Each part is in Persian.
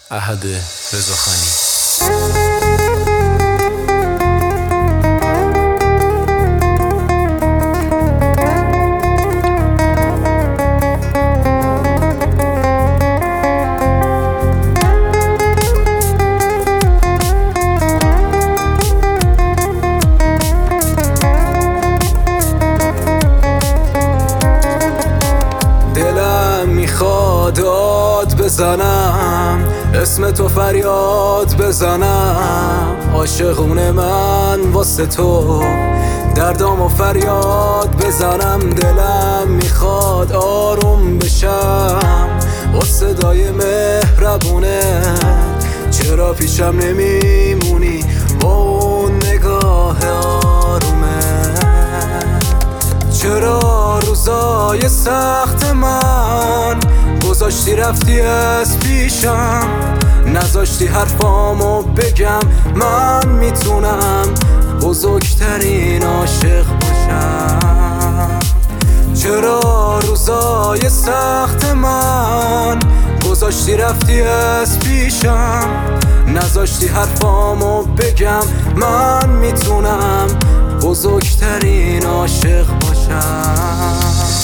احد رضاخانی. دلم میخواد داد بزنم، اسم تو فریاد بزنم. عاشقونه من واسه تو دردام و فریاد بزنم. دلم میخواد آروم بشم با صدای مهربونه. چرا پیشم نمیمونی با اون نگاه آرومه؟ چرا روزای سخت من گذاشتی رفتی از پیشم؟ نذاشتی حرفامو بگم من میتونم بزرگترین عاشق باشم. چرا روزای سخت من گذاشتی رفتی از پیشم؟ نذاشتی حرفامو بگم من میتونم بزرگترین عاشق باشم.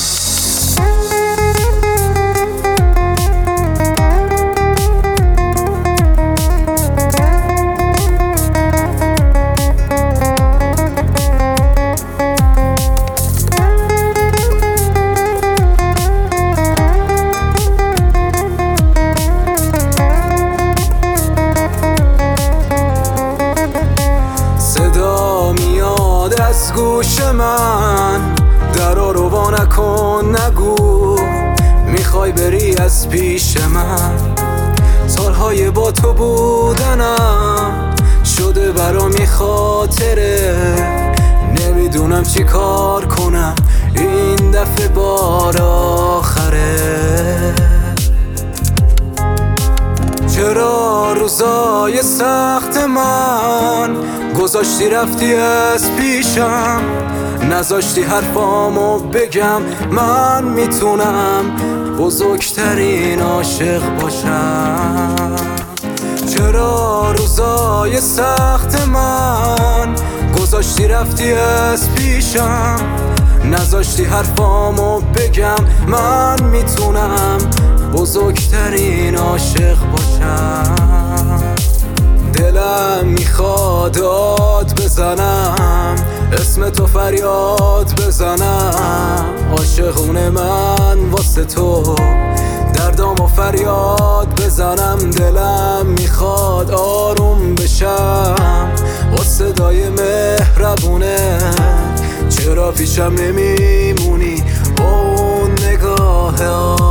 از گوش من درا رو وا نکن، نگو میخوای بری از پیش من. سالهای با تو بودنم شده برام خاطره. نمیدونم چی کار کنم این دفعه بار آخره. چرا روزای سخت من گذاشتی رفتی از پیشم؟ نذاشتی حرفامو بگم من میتونم بزرگترین عاشق باشم. چرا روزای سخت من گذاشتی رفتی از پیشم؟ نذاشتی حرفامو بگم من میتونم بزرگترین عاشق باشم. دلم میخواد داد بزنم، اسم تو فریاد بزنم. عاشقونه من واسه تو دردام و فریاد بزنم. دلم میخواد آروم بشم با صدای مهربونه. چرا پیشم نمیمونی با اون نگاه